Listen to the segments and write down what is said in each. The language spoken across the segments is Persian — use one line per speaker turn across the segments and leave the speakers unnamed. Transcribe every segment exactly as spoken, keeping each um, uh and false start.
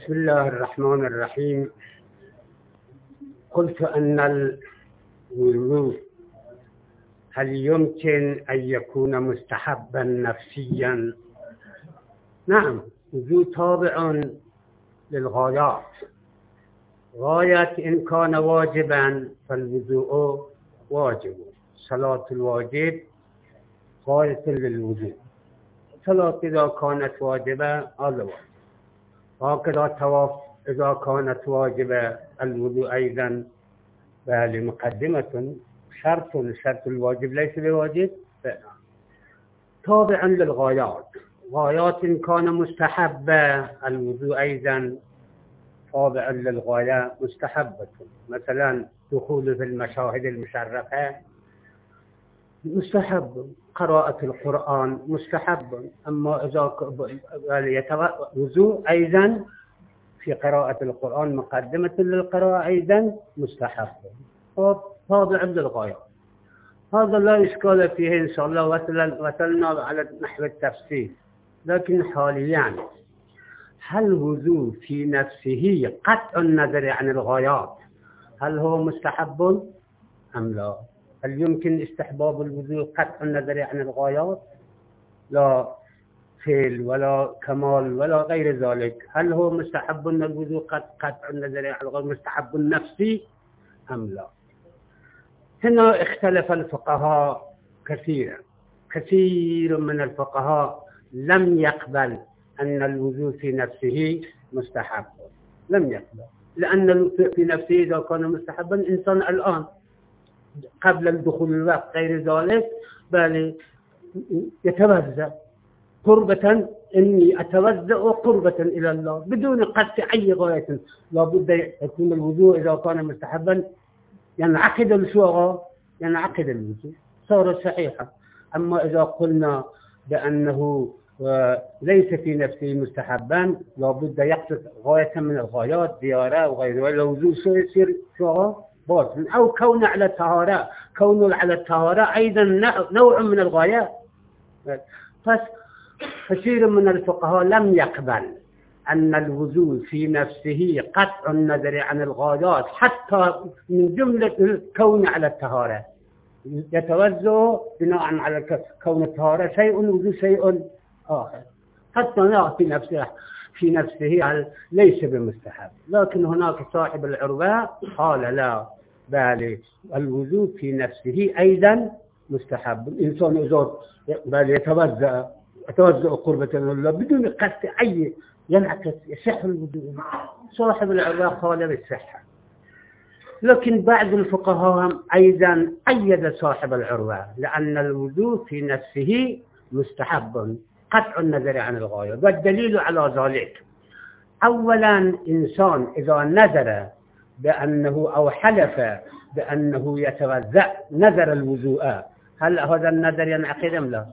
بسم الله الرحمن الرحيم. قلت أن الوضوء هل يمكن أن يكون مستحبا نفسيا؟ نعم، الوضوء تابع للغايات. غاية إن كان واجبا فالوضوء واجب. صلاة الواجب غاية للوضوء. صلاة إذا كانت واجبة هذا واجب. هكذا طواف إذا كانت واجبة الوضوء أيضا بل مقدمة شرط شرط الواجب ليس بواجب تابعا للغايات. غايات إن كان مستحبة الوضوء أيضا تابعا للغاية مستحبة. مثلا دخول في المشاهد المشرفة مستحب، قراءة القرآن مستحب. أما إذا وضوء أيضا في قراءة القرآن مقدمة للقراءة أيضا مستحب، تابع للغاية. هذا لا إشكال فيه إن شاء الله. وصلنا على نحو التفسير. لكن حاليا هل الوضوء في نفسه قطع النظر عن الغايات هل هو مستحب أم لا؟ هل يمكن استحباب الوضوء قطع النظر عن الغايات؟ لا فعل ولا كمال ولا غير ذلك. هل هو مستحب الوضوء قطع النظر عن الغايات مستحب نفسي أم لا؟ هنا اختلف الفقهاء كثيرا. كثير من الفقهاء لم يقبل أن الوضوء في نفسه مستحب، لم يقبل، لأن في نفسه إذا كان مستحبا إنسان الآن قبل الدخول الوقت غير ذلك بل يتوزع قربة، إني أتوزع قربة إلى الله بدون قصد أي غاية. لابد يكون الوضوء إذا كان مستحبا ينعقد الشوغة ينعقد الوضوء صار صحيحا. أما إذا قلنا بأنه ليس في نفسه مستحبا لابد يقصد غاية من الغايات زيارة وغيره، والوضوء يصير شوغة باطل. أو كون على الطهارة، كون على الطهارة أيضا نوع من الغايات. كثير من الفقهاء لم يقبل أن الوضوء في نفسه قطع النظر عن الغايات حتى من جملة الكون على الطهارة. يتوزع بناء على كون الطهارة شيء والوضوء شيء آخر، حتى لا في نفسه في نفسه ليس بمستحب. لكن هناك صاحب العروة قال لا، بل الوضوء في نفسه أيضا مستحب. الإنسان إذا بل يتوزع يتوزع قربة لله بدون قصد أي ينعكس يصح الوضوء. صاحب العروة قال بالصحة. لكن بعض الفقهاء أيضا أيد صاحب العروة لأن الوضوء في نفسه مستحب قطع النظر عن الغاية. والدليل على ذلك أولا إنسان إذا نذر بأنه أو حلف بأنه يتوزع نذر الوضوء، هل هذا النذر ينعقد أم لا؟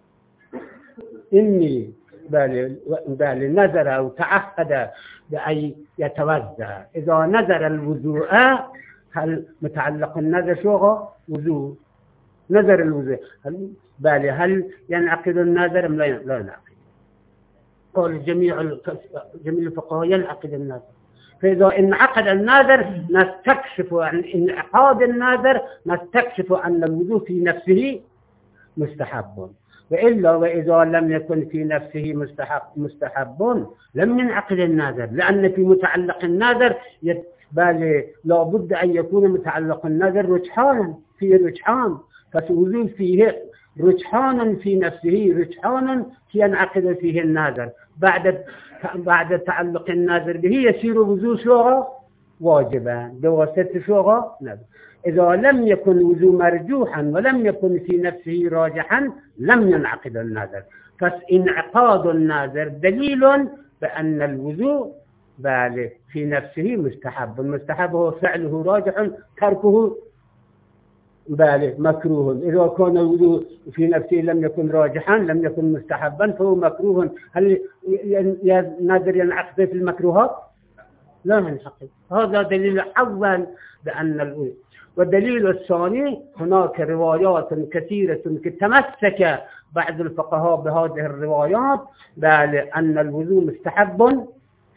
إني بل نذر أو تعقد بأن يتوزع. إذا نذر الوضوء هل متعلق النذر شو وضوء نذر الوضوء هل بل هل ينعقد النذر أم لا ينعقد؟ قال جميع جميع الفقهاء ينعقد النذر. فإذا انعقد النذر نستكشف عن انعقاد النذر نستكشف أن الوضوء في نفسه مستحب. وإلا وإذا لم يكن في نفسه مستحب مستحب لم ينعقد النذر، لأن في متعلق النذر بل لا بد أن يكون متعلق النذر رجحانا، في رجحان، فالوضوء فيه رجحانا في نفسه رجحانا ينعقد فيه النذر. بعد بعد تعلق النذر به يصير وضوء شوغة واجبا بواسطة شوغة نذر. إذا لم يكن وضوء مرجوحا ولم يكن في نفسه راجحا لم ينعقد النذر. فإنعقاد النذر دليل بأن الوضوء بل في نفسه مستحب. المستحب هو فعله راجح تركه بل مكروه. إذا كان الوضوء في نفسه لم يكن راجحا لم يكن مستحبا فهو مكروه. هل النذر ينعقد في المكروهات؟ لا ينعقد. هذا دليل أول بأن الوضوء. والدليل الثاني هناك روايات كثيرة تمسك بعض الفقهاء بهذه الروايات بل أن الوضوء مستحب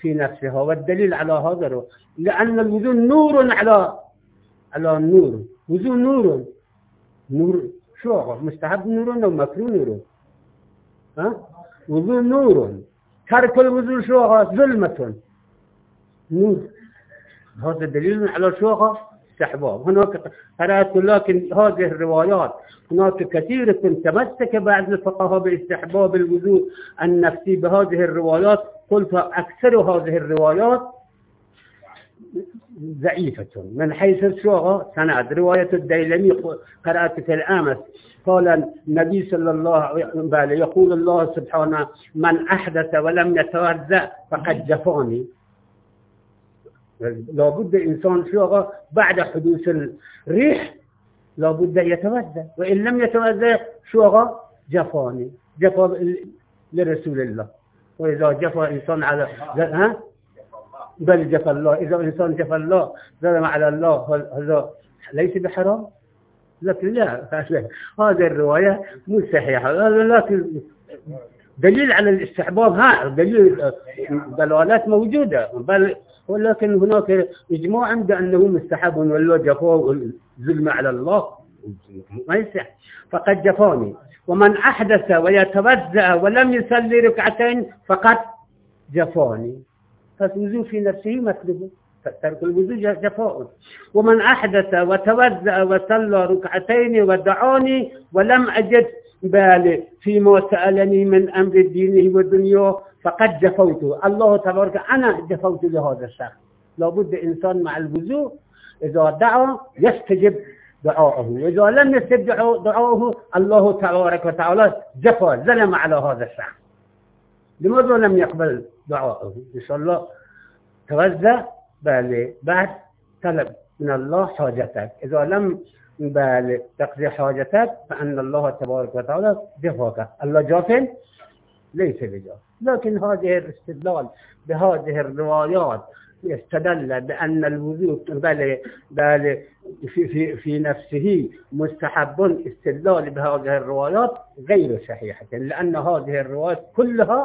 في نفسها. والدليل على هذا لأن الوضوء نور على على النور. وضوء نور نور شو مستحب نور أو مكروه نور؟ ها وضوء نور. ترك الوضوء شو ظلمة نور. هذا دليل على شو استحباب. هناك قرأت لكن هذه الروايات هناك كثير تمسك بعض الفقهاء باستحباب الوضوء النفسي بهذه الروايات. قلت أكثر هذه الروايات ضعيفة من حيث الشوغة سند. رواية الديلمي قرأت في الأمس قال النبي صلى الله عليه وسلم يقول الله سبحانه من أحدث ولم يتوضأ فقد جفاني. لابد إنسان شوغة بعد حدوث الريح لابد يتوضأ، وإن لم يتوضأ شوغة جفاني جفا لرسول الله. وإذا جفا إنسان على ها بل جفا الله. إذا إنسان جفا الله ظلم على الله هذا ليس بحرام؟ لكن لا هذه الرواية مو صحيحة. لكن دليل على الاستحباب ها دليل دلالات موجودة بل ولكن هناك إجماع عند أنه مستحب ولا جفا ظلم على الله ما يصح. فقد جفاني. ومن أحدث ويتوضأ ولم يصلي ركعتين فقد جفاني. فالوضوء في نفسه مطلوب ترك الوضوء جفاء. ومن أحدث وتوضأ وصلى ركعتين ودعاني ولم أجد بالي فيما سألني من أمر دينه ودنياه فقد جفوت. الله تبارك أنا جفوت لهذا الشخص. لابد إنسان مع الوضوء إذا دعا يستجب دعاءه، وإذا لم يستجب دعاءه الله تبارك وتعالى جفا ظلم على هذا الشخص. لماذا لم يقبل دعاءه؟ إن شاء الله توضأ بالي بعد طلب من الله حاجتك. إذا لم بالي تقضي حاجتك فأن الله تبارك وتعالى جفاك. الله جاف ليس بجاف. لكن هذه الاستدلال بهذه الروايات يستدل بأن الوضوء بالي بالي في في في نفسه مستحب. استدلال بهذه الروايات غير صحيحة لأن هذه الروايات كلها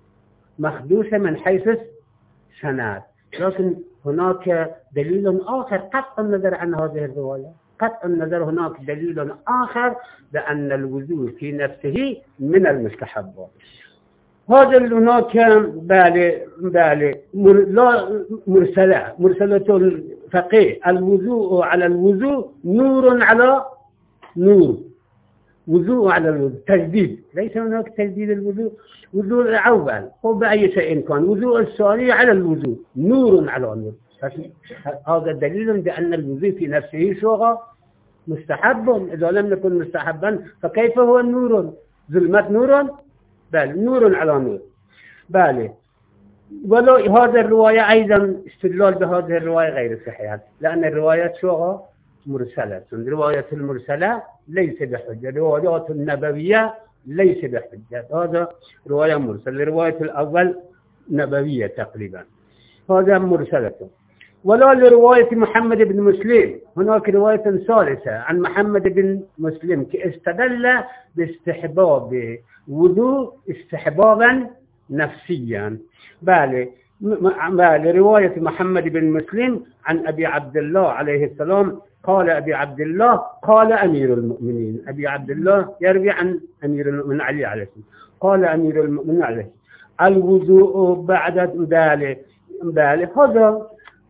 مخدوشة من حيث السند. لكن هناك دليل آخر قطع النظر عن هذه الرواية. قطع النظر هناك دليل آخر بأن الوضوء في نفسه من المستحبات. هذا هناك بالي بالي لا مرسلة مرسلة الفقيه. الوضوء على الوضوء نور على نور. وضوء على الوضوء تجديد. ليس هناك تجديد الوضوء. وضوء أول هو بأي شيء كان. وضوء الثاني على الوضوء نور على نور. هذا دليل بأن الوضوء في نفسه شوغة مستحب. إذا لم يكن مستحبا فكيف هو النور؟ ظلمة نور بل نور على نور. بل ولو هذا الرواية أيضا استدلال بهذه الرواية غير صحيحة لأن الروايات شوغة مرسلة. رواية المرسلة ليس بحجة. روايات النبوية ليس بحجة. هذا رواية مرسلة. رواية الأول نبوية تقريبا. هذا مرسلة. ولا لرواية محمد بن مسلم. هناك رواية ثالثة عن محمد بن مسلم استدل باستحباب وضوء استحبابا نفسيا. بالي بالي رواية محمد بن مسلم عن أبي عبد الله عليه السلام قال أبي عبد الله قال أمير المؤمنين. أبي عبد الله يروي عن أمير المؤمنين علي عليه السلام قال أمير المؤمنين عليه الوضوء بعد بالي بالي. هذا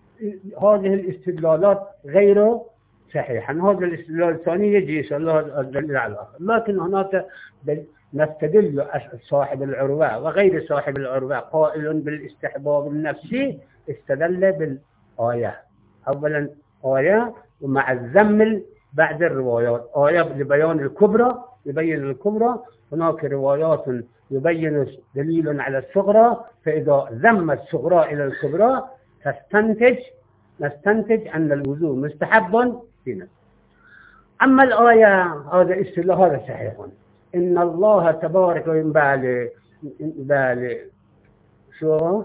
هذه الاستدلالات غير صحيحة. هذا الاستدلال الثاني يجي إن شاء الله الدليل على الآخر. لكن هناك نستدل صاحب العروة وغير صاحب العروة قائل بالاستحباب النفسي استدل بالآية. أولا آية ومع الذم بعد الروايات. آية لبيان الكبرى يبين الكبرى. هناك روايات يبين دليل على الصغرى. فإذا ذم الصغرى إلى الكبرى تستنتج نستنتج أن الوضوء مستحب في نفسه. أما الآية هذا استدلال هذا صحيح. إن الله تبارك وتعالى بالي شو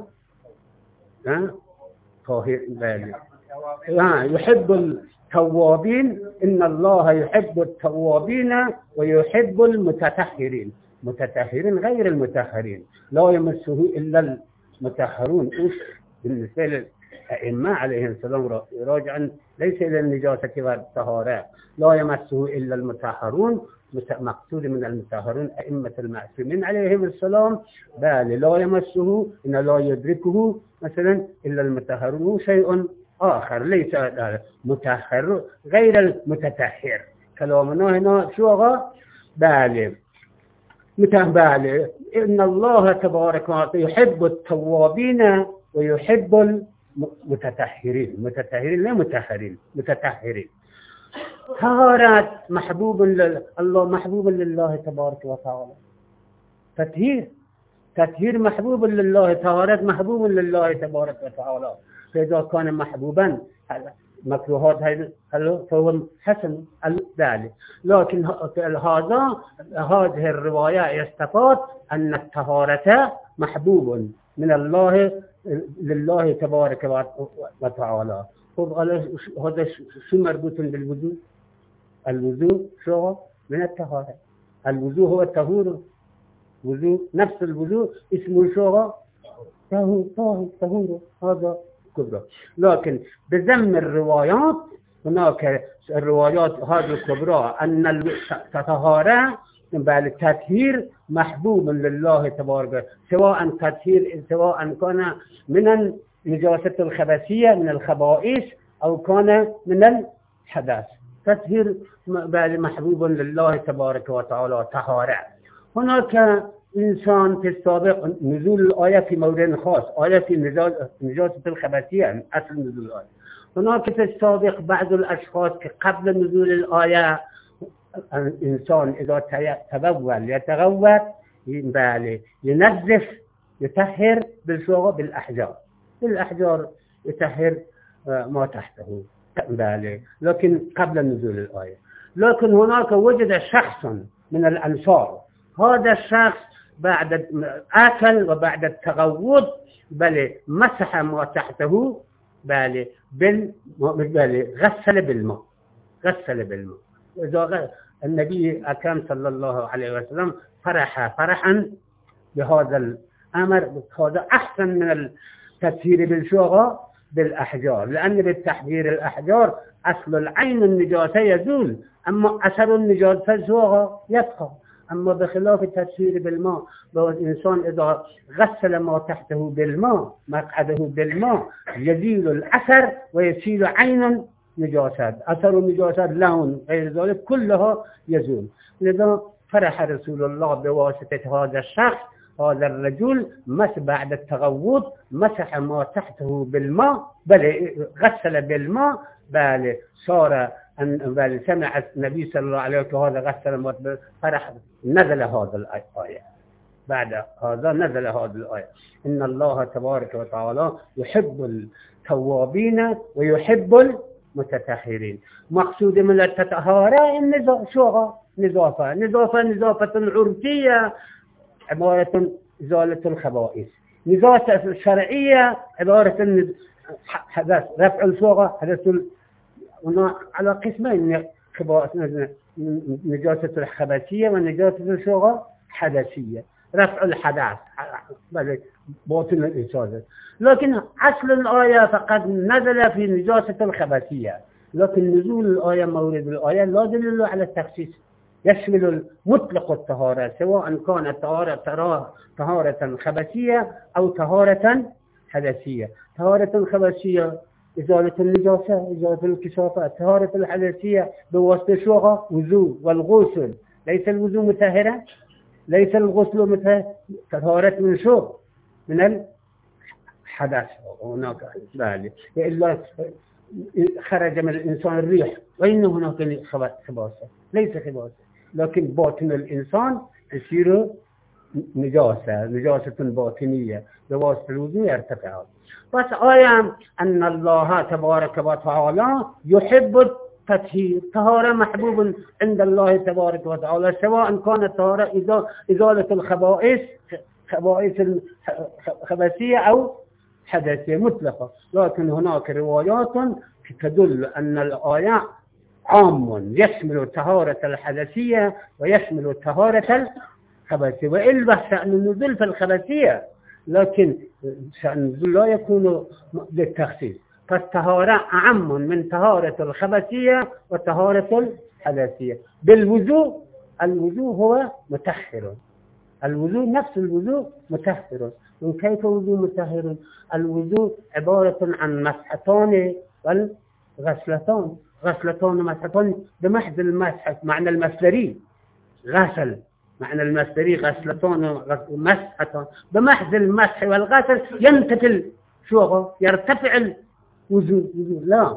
ها طاهر بالي ها يحب التوابين. إن الله يحب التوابين ويحب المتطهرين. متطهرين غير المطهرين لا يمسه إلا مطهرون بالنسبة للأئمة عليهم السلام راجعا ليس إلى النجاسة والطهارة، لا يمسه إلا المطهرون. مقصود من المطهرون أئمة المعصومين عليهم السلام، بل لا يمسه إن لا يدركه مثلا إلا المطهرون، شيء آخر ليس مطهر غير المتطهر. كلامنا هنا شو بالغ متبالغ. إن الله تبارك وتعالى يحب التوابين ويحب المتطهرين. متطهرين لا متطهرين، متطهرين. طهارة محبوب لله، الله محبوب لله تبارك وتعالى. تطهير تطهير محبوب لله، طهارة محبوب لله تبارك وتعالى. فإذا كان محبوبا مكروهات هذا فهو حسن ذلك. لكن هذا هذه الرواية يستفاد أن الطهارة محبوب من الله لله تبارك وتعالى. هذا شو مربوط بالوضوء؟ الوضوء شو من الطهارة. الوضوء هو الطهور. وضوء نفس الوضوء اسمه شو؟ طهور طهور طهور. هذا كبرى. لكن بذم الروايات هناك الروايات هذه الكبرى أن الطهارة بالتطهير محبوب لله تبارك، سواء تطهير سواء كان من النجاسة الخبثية من الخبائث أو كان من الحدث. تطهير محبوب لله تبارك وتعالى طهارة. هناك إنسان في السابق نزول الآية في مورد خاص، آية في نجاسة الخبثية أصل نزول الآية. هناك في السابق بعض الأشخاص قبل نزول الآية الإنسان إذا تبول يتغوط ينظف يطهر بالشوغ بالأحجار، بالأحجار يطهر ما تحته بالي، لكن قبل نزول الآية. لكن هناك وجد شخص من الأنصار، هذا الشخص بعد أكل وبعد التغوط بل مسح ما تحته بل بال بل غسل بالماء، غسل بالماء. إذا النبي أكرم صلى الله عليه وسلم فرح فرحا بهذا الأمر. هذا أحسن من التطهير بالشوغة بالأحجار، لأن بالتحذير الأحجار أصل العين النجاسة يزول، أما أثر النجاسة شوغة يبقى. أما بخلاف التطهير بالماء، الإنسان إذا غسل ما تحته بالماء مقعده بالماء يزيل الأثر ويزيل عين نجاسات، أثر النجاسات لون غير ذلك كلها يزول. لذا فرح رسول الله بواسطة هذا الشخص، هذا الرجل مس بعد التغوط مسح ما تحته بالماء بل غسل بالماء بل صار أن بل سمع النبي صلى الله عليه وسلم هذا غسل ما فرح نزل هذا الآية. بعد هذا نزل هذه الآية إن الله تبارك وتعالى يحب التوابين ويحب المتطهرين. مقصود من التطهارة النظافة، نظافة نظافة نظافة عرفية عبارة إزالة الخبائث، نظافة شرعية عبارة حدث رفع الصوغة حدث على قسمين، نجاسة الخبثية ونجاسة الصوغة حدثية. رفع الحدث باطن الإزالة، لكن أصل الآية فقد نزل في نجاسة الخبثية، لكن نزول الآية مورد الآية لا دليل على التخصيص، يشمل مطلق الطهارة سواء كانت طهارة طهارة خبثية أو طهارة حدثية. طهارة خبثية إزالة النجاسة، إزالة الكشافة. طهارة الحدثية بواسطة شوغة وضوء والغسل. ليس الوضوء مطهرا، ليس الغسل مطهر، طهارة من شو من الحدث. هناك بالي إلا خرج من الإنسان الريح وإن هناك خباثة، ليس خباثة، لكن باطن الإنسان يصير نجاسة، نجاسة باطنية بواسطة الوضوء يرتفع. بس آية أن الله تبارك وتعالى يحب التطهير، طهارة محبوب عند الله تبارك وتعالى سواء كانت طهارة إزالة الخبائث خبائث الخبثية أو حدثية مطلقة. لكن هناك روايات تدل أن الآية عام يشمل الطهارة الحدثية ويشمل الطهارة الخبثية، وإلا شأن النزول في الخبثية لكن شأن النزول لا يكون للتخصيص. فالطهارة أعم من طهارة الخبثية وطهارة الحدثية. بالوضوء، الوضوء هو مطهر، الوضوء نفس الوضوء مطهر. وكيف وضوء مطهر؟ الوضوء عبارة عن مسحتان والغسلتان، غسلتان ومسحتان بمحض المسح، معنى المصدري غسل، معنى المصدري غسلتان ومسحتان، بمحض المسح والغسل ينتقل شو يرتفع الوضوء. لا،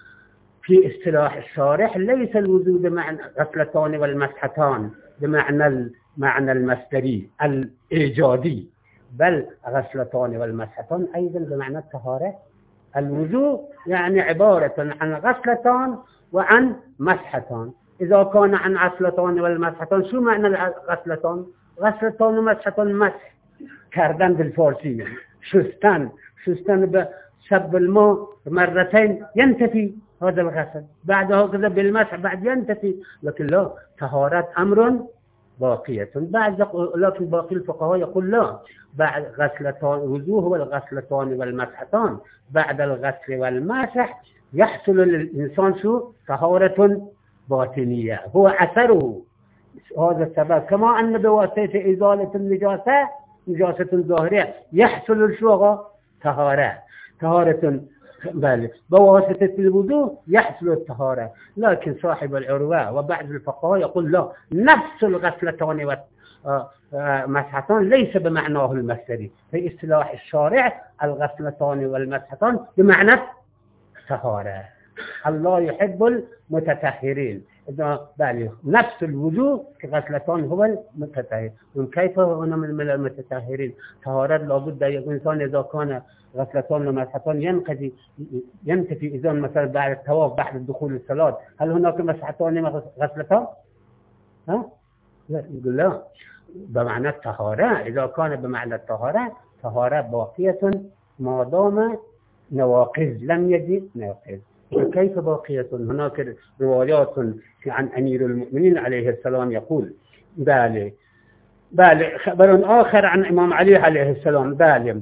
في اصطلاح الشارح ليس الوضوء بمعنى غسلتان والمسحتان بمعنى المعنى المصدري الإيجادي، بل غسلتان والمسحتان أيضا بمعنى الطهارة. الوضوء يعني عبارة عن غسلتان وعن مسحتان. إذا كان عن غسلتان والمسحتان، شو معنى الغسلتان؟ غسلتان ومسحتان، مسح کردن بالفارسية، شستن، شستن بسب الماء مرتين ينتفي هذا الغسل، بعدها كذا بالمسح بعد ينتفي. لكن لا، طهارة أمر باقية بعد، لكن باقي الفقهاء يقول لا، بعد غسلتان وضوء هو الغسلتان والمسحتان، بعد الغسل والمسح يحصل للإنسان شو؟ طهارة باطنية، هو أثره. هذا السبب كما أن بواسطة إزالة النجاسة، نجاسة ظاهرة، يحصل الشو؟ طهارة، طهارة بل بواسطة الوضوء يحصل الطهارة. لكن صاحب العروة وبعض الفقهاء يقول لا، نفس الغسلتان والمسحتان ليس بمعناه المصدري. في اصطلاح الشارع الغسلتان والمسحتان بمعنى طهارة. الله يحب المتطهرين. إذا بل نفس الوضوء كغسلتان هو المتطهر. وكيف هو من المتطهرين؟ طهارة لابد الإنسان إذا كان غسلتان ومسحتان ينقضي ينتفي إذا مثلا بعد الطواف بعد الدخول الصلاة، هل هناك مسحتان غسلتان؟ ها؟ لا، يقول لا، بمعنى الطهارة. إذا كان بمعنى الطهارة، طهارة باقية ما دام نواقض لم يجد ناقض. كيف باقية؟ هناك روايات عن أمير المؤمنين عليه السلام يقول بالي بالي خبر آخر عن إمام علي عليه السلام بالي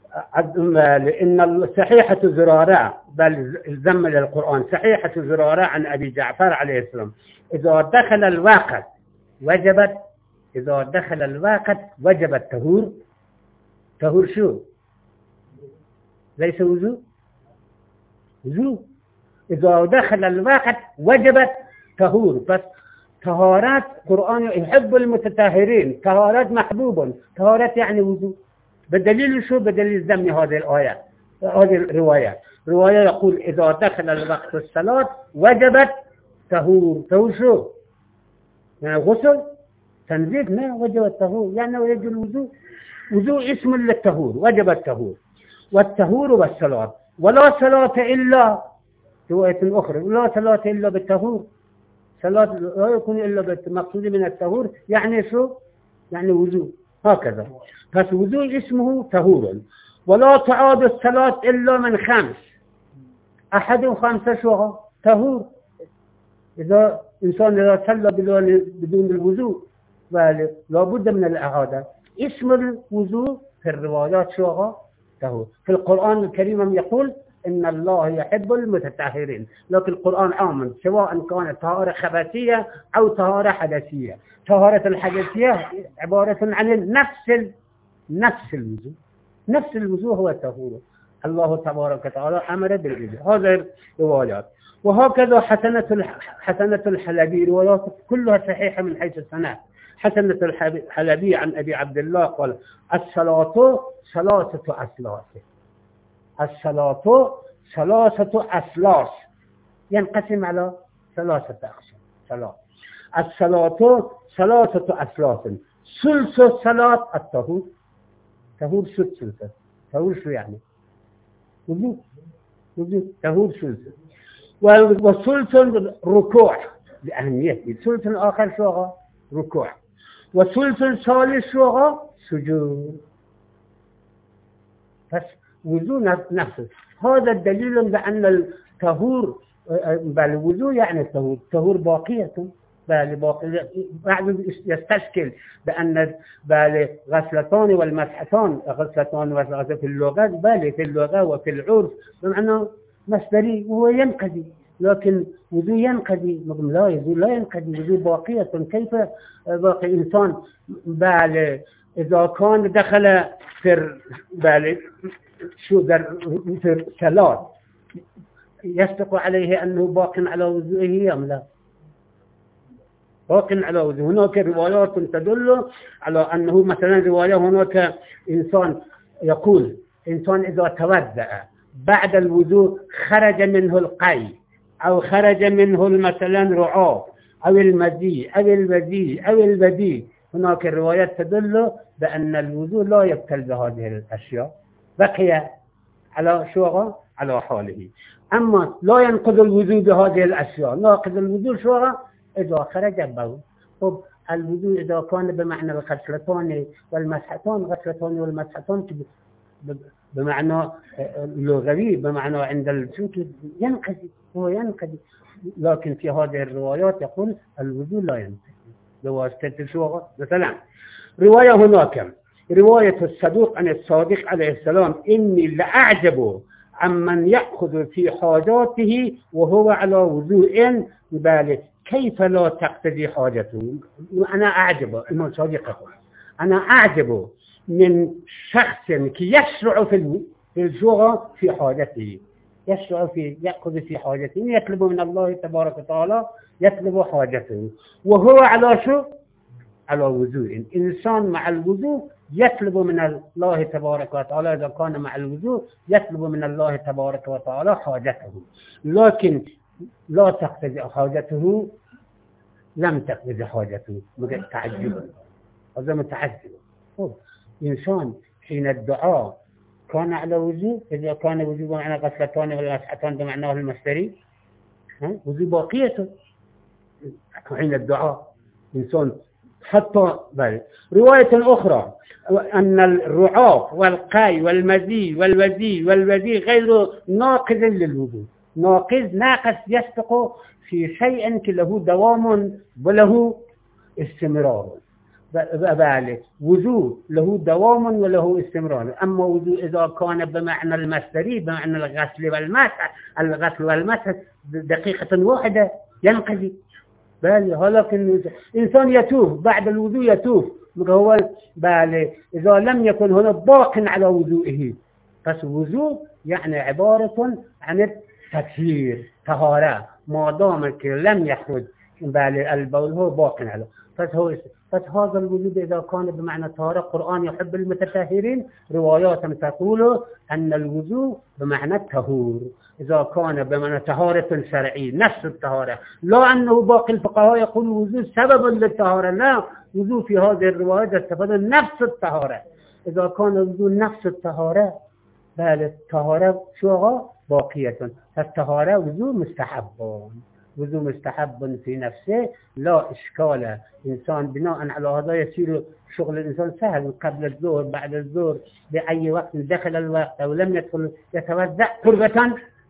إن صحيحة زرارة، بل زم للقرآن صحيحة زرارة عن أبي جعفر عليه السلام، إذا دخل الوقت وجبت إذا دخل الوقت وجب الطهور. طهور شو؟ ليس وضوء، وضوء. إذا دخل الوقت وجبت طهور. بس طهارات قرآن يحب المتطهرين، طهارات محبوب، طهارات يعني وضوء. بدليل شو؟ بدليل ذم هذه الآية، هذه الرواية. رواية يقول إذا دخل الوقت الصلاة وجبت طهور. طهور شو؟ يعني غسل تنزيف؟ ما وجب الطهور، يعني وجب الوضوء. وضوء اسم للطهور، وجب الطهور. والطهور والصلاة، ولا صلاة إلا، رواية أخرى لا صلاة إلا بالطهور، صلاة لا يكون إلا بالمقصود من الطهور يعني شو؟ يعني وضوء. هكذا. بس وضوء اسمه طهور. ولا تعاد الصلاة إلا من خمس، أحد خمسة شو؟ طهور. إذا إنسان إذا صلى بدون الوضوء لا بد من الإعادة. اسم الوضوء في الروايات شو؟ طهور. في القرآن الكريم يقول إن الله يحب المتطهرين، لكن القرآن عام سواء كانت طهارة خبثية أو طهارة حدثية. طهارة الحدثية عبارة عن نفس نفس الوضوء، نفس الوضوء هو الطهور. الله تبارك وتعالى أمر بالوضوء. هذا الروايات. وهكذا حسنة حسنة الحلبي، روايات كلها صحيحة من حيث السند. حسنة الحلبي عن أبي عبد الله قال الصلاة ثلاثة أثلاث، الصلاة ثلاثة أثلاث، ينقسم على ثلاثة أقسام. صلاة الصلاة ثلاثة أثلاث، ثلث الصلاة الطهور. طهور شو ثلث؟ طهور شو يعني؟ وضوء، وضوء طهور ثلث. وثلث ركوع لأهميته، ثلث آخر شو؟ ركوع. وثلث ثالث شو؟ سجود. بس وضوء نفسه. هذا الدليل بأن الطهور، بل الوضوء يعني الطهور، الطهور باقية بل بعض يستشكل بأن بل غسلتان والمسحتان غسلتان والمسحتان في اللغة بل في اللغة وفي العرف بمعنى مصدري وهو ينقضي، لكن وضوء ينقضي لا وضوء لا ينقضي، وضوء باقية. كيف باقي إنسان بل إذا كان دخل في بل شو در في الصلاة يصدق عليه أنه باق على وضوئه أم لا؟ باق على وضوءه. هناك روايات تدل على أنه مثلا رواية هناك إنسان يقول إنسان إذا توضأ بعد الوضوء خرج منه القي أو خرج منه مثلا رعاف أو المذي أو البذي أو البذي، هناك روايات تدل بأن الوضوء لا يبطل بهذه الأشياء، بقي على شوغة على حاله. أما لا ينقض الوضوء بهذه الأشياء، ناقض الوضوء شوغة إذا خرج بول. طب الوضوء إذا كان بمعنى الغسلتان والمسحتان، غسلتان والمسحتان بمعنى لغوي بمعنى عند الفقه ينقضي، هو ينقضي، لكن في هذه الروايات يقول الوضوء لا ينقضي بواسطة الشوغة. مثلا رواية هناك رواية الصدوق عن الصادق عليه السلام إني لأعجب عمن يأخذ في حاجاته وهو على وضوء بالغ كيف لا تقتضي حاجته. أنا أعجب إمام صادق، أنا أعجب من شخص يشرع في الشوغة في حاجته، يشرع في يأخذ في حاجته، يطلب من الله تبارك وتعالى يطلب حاجته وهو على شو؟ على وضوء. إنسان مع الوضوء يطلب من الله تبارك وتعالى، إذا كان مع الوضوء يطلب من الله تبارك وتعالى حاجته، لكن لا تقتضي حاجته، لم تقتضي حاجته. تعجبا، هذا متعجب. إنسان حين الدعاء كان على وضوء، إذا كان وضوء بمعنى غسلتان والمسحتان بمعناه المصدري وضوء باقيته حين الدعاء إنسان حتى بل. رواية أخرى أن الرعاف والقاي والمذي والوذي والوذي غير ناقض للوضوء، ناقض ناقص يسبق في شيء له دوام وله استمرار، بل وضوء له دوام وله استمرار. أما وضوء إذا كان بمعنى المصدري بمعنى الغسل والمسح، الغسل والمسح دقيقة واحدة ينقضي. بل ولكن إنسان يتوب بعد الوضوء يتوب، هو بل إذا لم يكن هنا باق على وضوئه، بس وضوء يعني عبارة عن التطهير طهارة، ما دام لم يخرج بل البول هو باق على. بس هو بس هذا الوجود إذا كان بمعنى طهارة، القرآن يحب المتطهرين، روايات تقول أن الوضوء بمعنى الطهور، إذا كان بمعنى طهارة شرعية نفس الطهارة، لا أنه باقي الفقهاء يقول الوضوء سبب للطهارة، لا، وضوء في هذه الروايات استفاد نفس الطهارة. إذا كان الوضوء نفس الطهارة بل الطهارة شو باقية، الطهارة وضوء مستحب، وضوء مستحب في نفسه لا إشكال. إنسان بناء على هذا يصير شغل الإنسان سهل، قبل الظهر بعد الظهر بأي وقت دخل الوقت أو لم يدخل يتوضأ قربة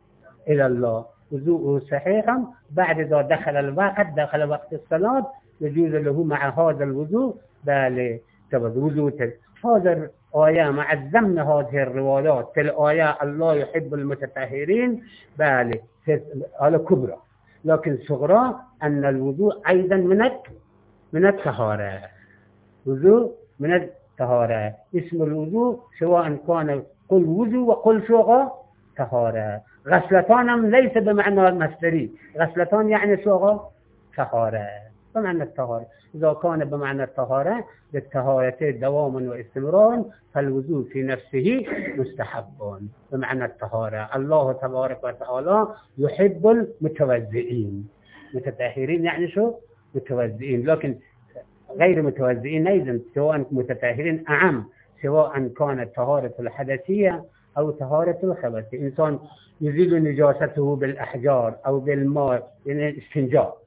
إلى الله، وضوءه صحيحا. بعد إذا دخل الوقت دخل وقت الصلاة يجوز له مع هذا الوضوء بل وضوء. هذا الآية مع الذم هذه الروايات في الآية الله يحب المتطهرين بل على كبرى، لكن صغرى أن الوضوء أيضا من من الطهارة، وضوء من الطهارة. اسم الوضوء سواء كان قل وضوء وقل شوغة طهارة. غسلتان ليس بمعنى المصدري، غسلتان يعني شوغة طهارة بمعنى الطهارة. إذا كان بمعنى الطهارة للطهارة دوام واستمرار، فالوضوء في نفسه مستحب بمعنى الطهارة. الله تبارك وتعالى يحب المتوضئين، متطهرين يعني شو؟ متوضئين، لكن غير متوضئين أيضا سواء متطهرين أعم، سواء كانت طهارة الحدثية أو طهارة الخبث. إنسان يزيل نجاسته بالأحجار أو بالماء، يعني استنجاء،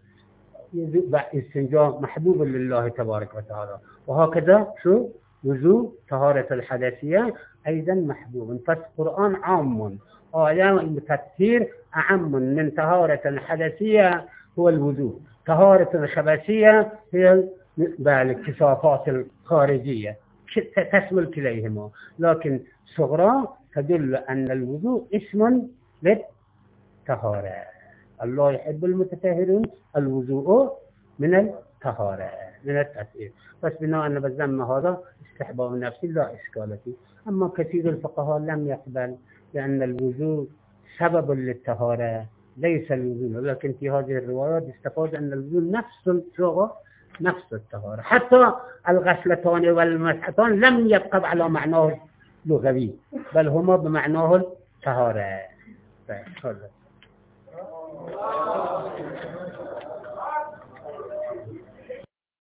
استنجاء محبوب لله تبارك وتعالى. وهكذا شو وضوء طهارة الحدثية أيضا محبوب. فالقرآن عام، آية التطهير أعم من طهارة الحدثية هو الوضوء. طهارة الخبثية هي بالكثافات الخارجية تشمل كليهما، لكن صغرى تدل أن الوضوء اسم للطهارة. الله يحب المتطهرين، الوضوء من الطهارة من التطهير. بس بناء أن بالذم هذا استحباب نفسي لا إشكال فيه. أما كثير الفقهاء لم يقبل لأن الوضوء سبب للطهارة ليس الوضوء، لكن في هذه الروايات استفاد أن الوضوء نفس الشغل نفس الطهارة. حتى الغسلتان والمسحتان لم يبقى على معناه اللغوي بل هما بمعناه الطهارة.